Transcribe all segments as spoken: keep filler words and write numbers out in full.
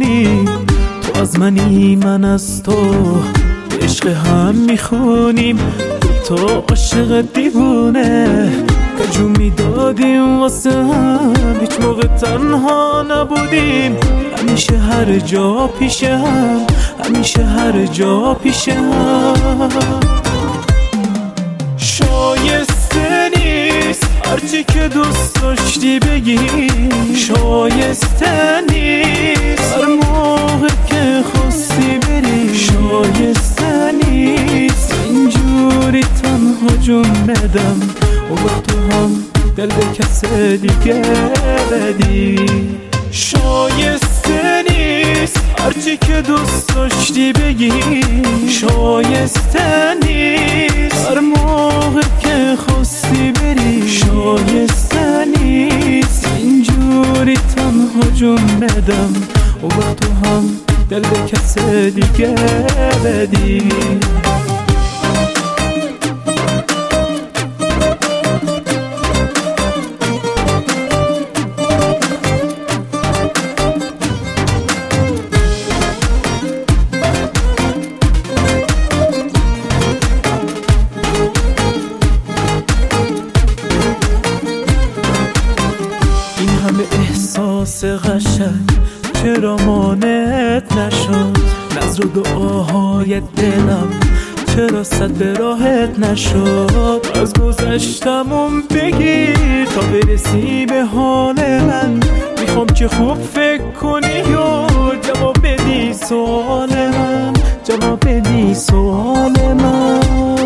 میمونی، تو از منی من از تو، عشق هم میخونیم، تو عاشق دیوونه، کجو میدادیم واسه هم، هیچ موقع تنها نبودیم، همیشه هر جا پیش هم، همیشه هر جا پیش هم. شایسته نیست هرچی که دوست داشتی بگی، شایسته نیست هر موقع که خواستی بری، شایسته نیست اینجوری تنها جون ندم و تو هم دل به کس دیگه بدی. شایسته نیست هرچی که دوست داشتی بگی، شایسته نیست هر موقع که خواستی بری، شایسته نیست اینجوری تنها جون ندم و تو هم دل به کس دیگه بدی. احساس قشنگ چرا مانعت نشد، نظر و دعاهای دلم چرا صد به راحت نشد، از گذشتمون بگیر تا برسی به حال من، میخوام که خوب فکر کنی و جواب بدی سوال من، جواب بدی سوال من.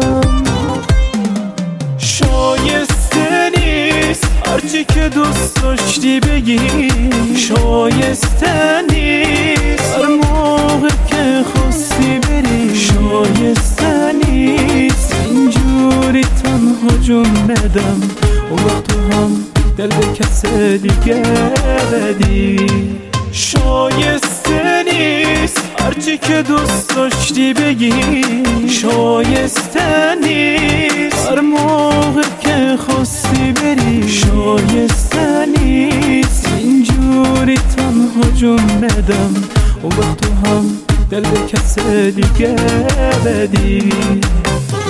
شایسته نیست هرچی که دوست داشتی بگی، شایسته نیست هر موقع که خواستی بری، شایسته نیست اینجوری تنها جون ندم و تو هم دل به کس دیگه بدی. شایسته نیست هرچی که دوست داشتی بگی، شایسته نیست هر موقع که خواستی بری، شایسته نیست اینجوری تنها جون ندم و تو هم دل به کس دیگه بدی.